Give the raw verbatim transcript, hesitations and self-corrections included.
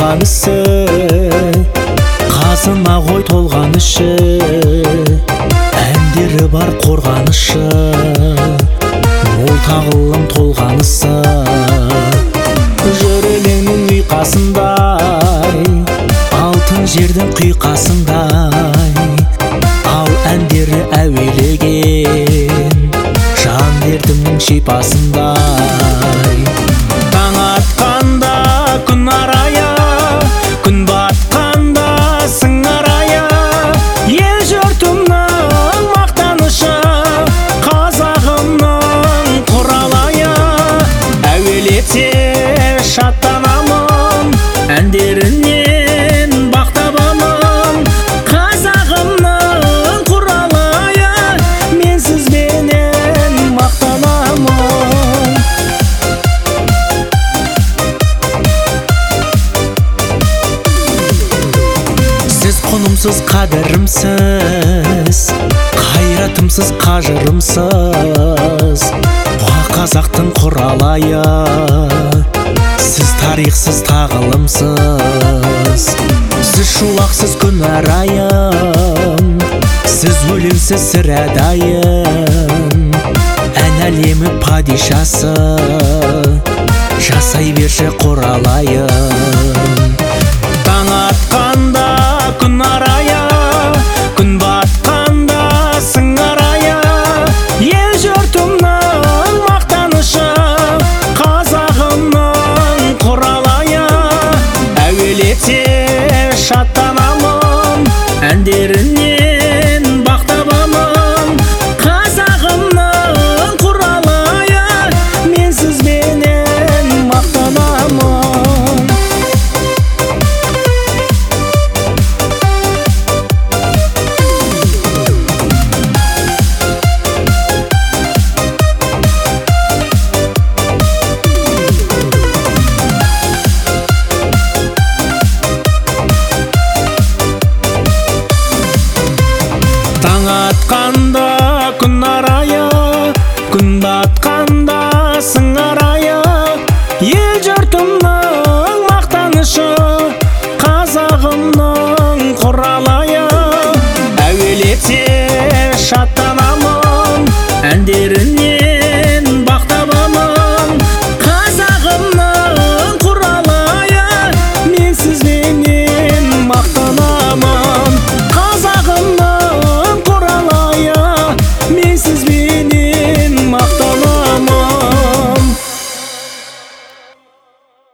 толғанысы, қазына ғой толғанышы, әндері бар қорғанышы, ол тағылым толғанысы. Жүрегіңнің ұйқасындай, алтын жердің құйқасындай, ал әндері әуелеген жан дертімнің шипасындай. Таң атқанда күн арая, күн батқанда сың арая, ел жұртымның мақтанышы, қазағымның құралайы. Әуелете шаттанамын, әндерінен бақ табамын, қазағымның құралайы, мен сізбенен мақтанамын. Сіз құнымсыз қадірімсіз, қайратымсыз қажырымсыз, бұға қазақтың құралайы, сіз тарихсыз тағылымсыз. Сіз шулақсыз күн арайым, сіз өлеңсіз сір әдайым, ән әлемі падишасы, жасай берші құралайым. Таң атқанда күн арая, күн батқанда сың арая, ел жұртымның мақтанышы, қазағымның құралайы. Әуелете шаттанамын, әндерінен бақ табамын, қазағымның құралайы, мен сізбенен мақтанамын. Таң атқанда күн арая, күн батқанда сың арая, ел жұртымның мақтанышы, қазағымның құралайы. Әуелете шаттан